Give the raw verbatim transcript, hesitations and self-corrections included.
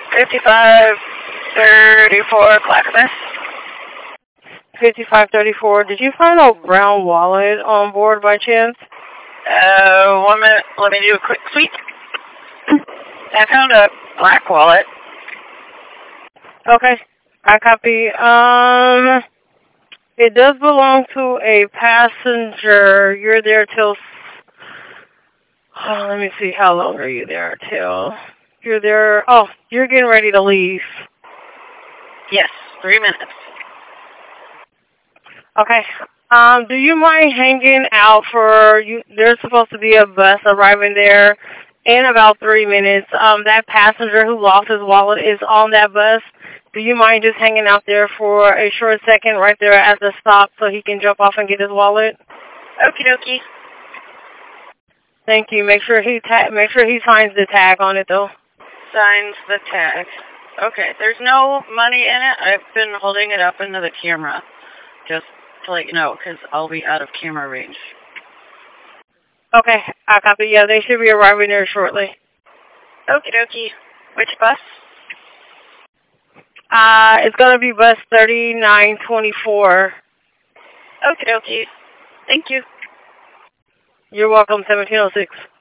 fifty-five thirty-four Clackamas. fifty-five thirty-four. Did you find a brown wallet on board by chance? Uh, one minute. Let me do a quick sweep. I found a black wallet. Okay, I copy. Um, it does belong to a passenger. You're there till. Oh, let me see. How long are you there till? You're there. Oh, you're getting ready to leave. Yes, three minutes. Okay. Um, do you mind hanging out for you? There's supposed to be a bus arriving there in about three minutes. Um, that passenger who lost his wallet is on that bus. Do you mind just hanging out there for a short second right there at the stop so he can jump off and get his wallet? Okie dokie. Thank you. Make sure he ta- make sure he signs the tag on it though. Signs the tag. Okay. There's no money in it. I've been holding it up into the camera, just to let you know, because I'll be out of camera range. Okay, I copy. Yeah, they should be arriving there shortly. Okie dokie. Which bus? Uh, it's gonna be bus thirty-nine twenty-four. Okie dokie. Thank you. You're welcome, seventeen oh six.